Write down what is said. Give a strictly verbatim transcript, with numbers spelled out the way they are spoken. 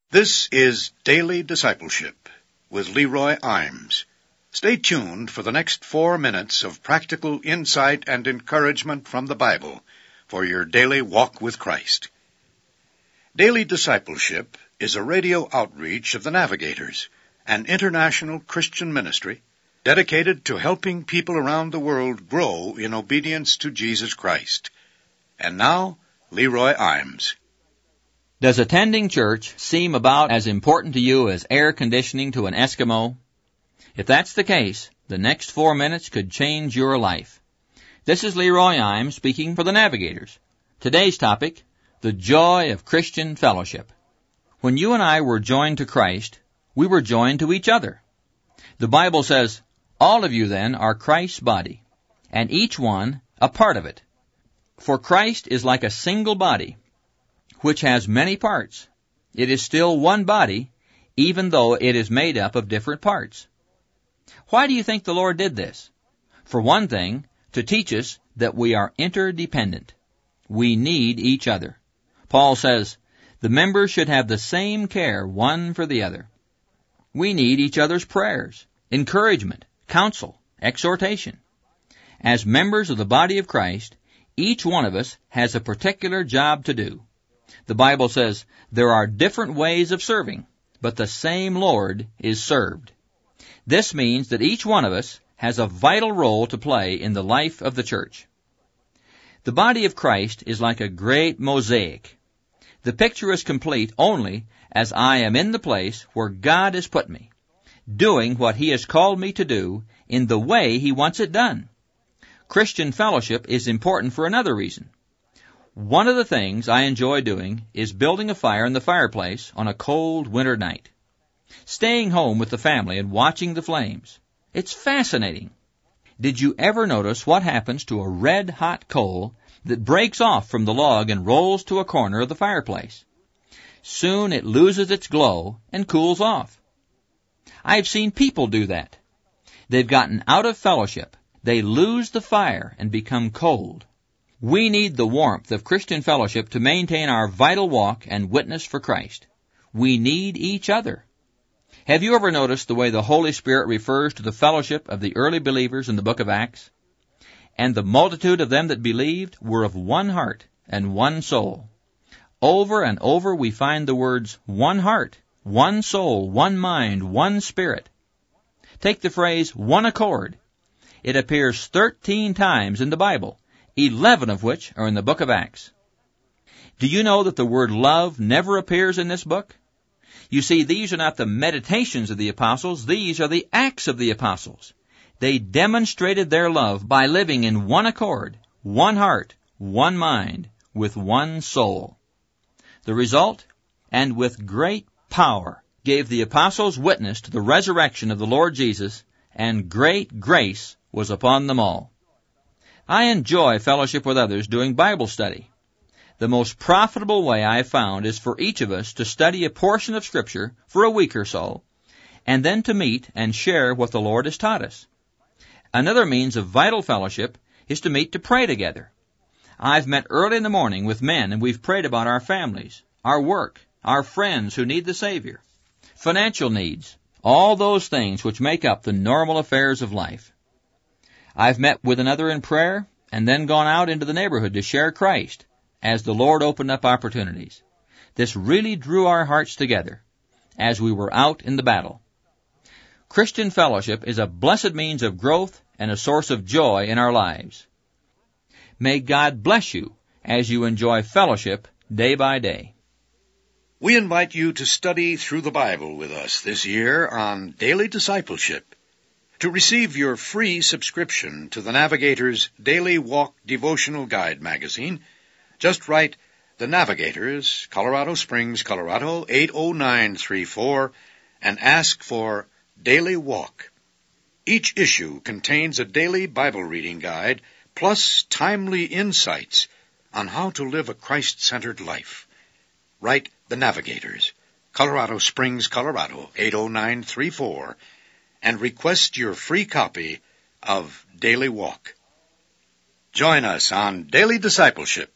This is Daily Discipleship with Leroy Imes. Stay tuned for the next four minutes of practical insight and encouragement from the Bible for your daily walk with Christ. Daily Discipleship is a radio outreach of the Navigators, an international Christian ministry dedicated to helping people around the world grow in obedience to Jesus Christ. And now, Leroy Imes. Does attending church seem about as important to you as air conditioning to an Eskimo? If that's the case, the next four minutes could change your life. This is Leroy Imes speaking for the Navigators. Today's topic, the joy of Christian fellowship. When you and I were joined to Christ, we were joined to each other. The Bible says, all of you then are Christ's body, and each one a part of it. For Christ is like a single body, which has many parts. It is still one body, even though it is made up of different parts. Why do you think the Lord did this? For one thing, to teach us that we are interdependent. We need each other. Paul says, the members should have the same care one for the other. We need each other's prayers, encouragement, counsel, exhortation. As members of the body of Christ, each one of us has a particular job to do. The Bible says there are different ways of serving, but the same Lord is served. This means that each one of us has a vital role to play in the life of the church. The body of Christ is like a great mosaic. The picture is complete only as I am in the place where God has put me, doing what He has called me to do in the way He wants it done. Christian fellowship is important for another reason. One of the things I enjoy doing is building a fire in the fireplace on a cold winter night. Staying home with the family and watching the flames. It's fascinating. Did you ever notice what happens to a red-hot coal that breaks off from the log and rolls to a corner of the fireplace? Soon it loses its glow and cools off. I've seen people do that. They've gotten out of fellowship. They lose the fire and become cold. We need the warmth of Christian fellowship to maintain our vital walk and witness for Christ. We need each other. Have you ever noticed the way the Holy Spirit refers to the fellowship of the early believers in the book of Acts? And the multitude of them that believed were of one heart and one soul. Over and over we find the words one heart, one soul, one mind, one spirit. Take the phrase one accord. It appears thirteen times in the Bible, eleven of which are in the book of Acts. Do you know that the word love never appears in this book? You see, these are not the meditations of the apostles, these are the acts of the apostles. They demonstrated their love by living in one accord, one heart, one mind, with one soul. The result, and with great power, gave the apostles witness to the resurrection of the Lord Jesus, and great grace was upon them all. I enjoy fellowship with others doing Bible study. The most profitable way I have found is for each of us to study a portion of Scripture for a week or so, and then to meet and share what the Lord has taught us. Another means of vital fellowship is to meet to pray together. I've met early in the morning with men, and we've prayed about our families, our work, our friends who need the Savior, financial needs, all those things which make up the normal affairs of life. I've met with another in prayer and then gone out into the neighborhood to share Christ as the Lord opened up opportunities. This really drew our hearts together as we were out in the battle. Christian fellowship is a blessed means of growth and a source of joy in our lives. May God bless you as you enjoy fellowship day by day. We invite you to study through the Bible with us this year on Daily Discipleship. To receive your free subscription to the Navigators Daily Walk Devotional Guide magazine, just write The Navigators, Colorado Springs, Colorado eight oh nine three four, and ask for Daily Walk. Each issue contains a daily Bible reading guide, plus timely insights on how to live a Christ-centered life. Write The Navigators, Colorado Springs, Colorado eight oh nine three four, and request your free copy of Daily Walk. Join us on Daily Discipleship